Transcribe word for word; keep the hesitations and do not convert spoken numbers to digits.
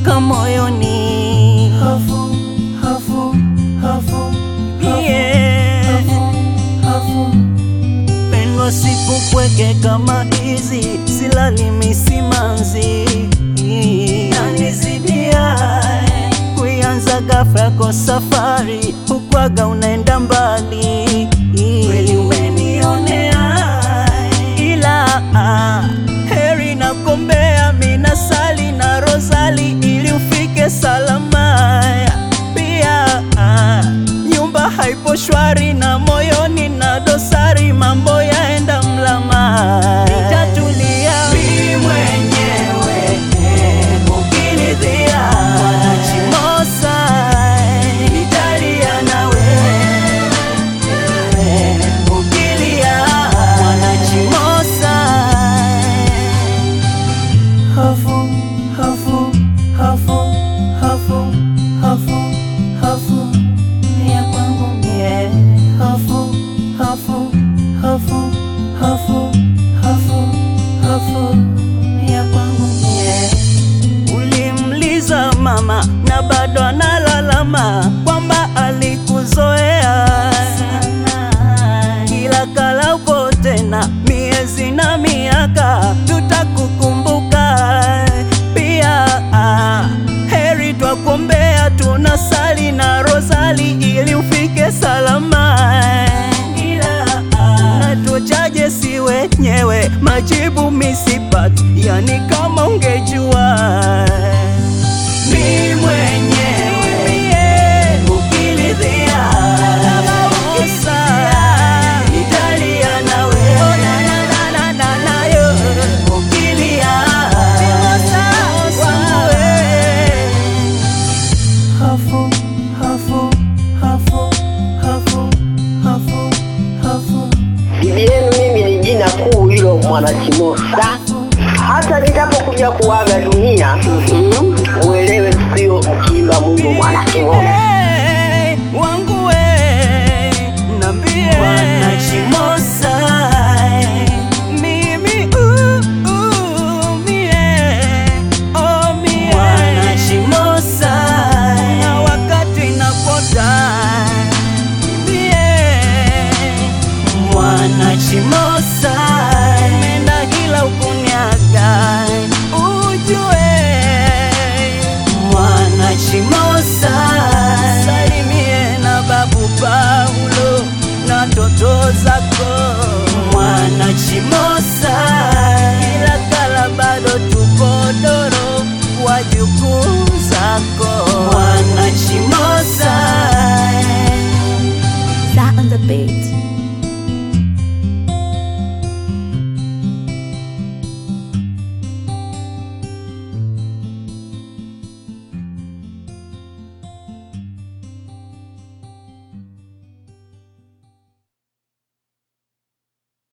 mpaka moyoni. Hafu, hafu, hafu, Yeah. hafu, hafu. Pendo siku kweke kama hizi, silali misimanzi. Nanizidia kuianza ghafla kwa safari, ukwaga unaenda mbali. Kweli umenionea, ila ah, heri na kombea, mina sali na rozali ili ufike salama. Pia ah, nyumba haipo shwari na moyoni na dosari, mambo yaenda mlama. Nitatulia mimi mwenyewe ukinidhia, wanachimosa nitalia nawe. Ukilia wanachimosa. Hafu, hafu, hafu, hafu, hafu, hafu. Ya kwangu mie. Hafu, hafu, hafu, hafu, hafu, hafu. Ya kwangu mie. Ulimliza mama na bado analalama kwamba alikuzoea kila kala upo tena, miezi na miaka tutakukumbuka. Pia ah, heri twakuombea, tunasali na rozali ili ufike salama. Ila ah, natuchaje si wenyewe, majibu misipati, yani kama ungejua mi mwenyewe ukilidhia usa nitalia nawe. Na na na na yo ukilia wangu we. Hafu, hafu, hafu, hafu, hafu, hafu. Bibi yenu mimi ni jina kuu hilo, Mwanachimosa. Hata nitapokuja kuaga dunia, mm-hmm, uelewe sio mkiimba Mungu Mwanachimosa. Hey, wangu we, nambie Mwanachimosa. Mimi uh, uh, mie, oh mie Mwanachimosa. Na wakati napota mie Mwanachimosa, menda kila ukunyaga ujue Mwanachimosa. Salimie na babu Paulo na toto zako Mwanachimosa. Kila kala bado tupo doro, wajukuu zako Mwanachimosa.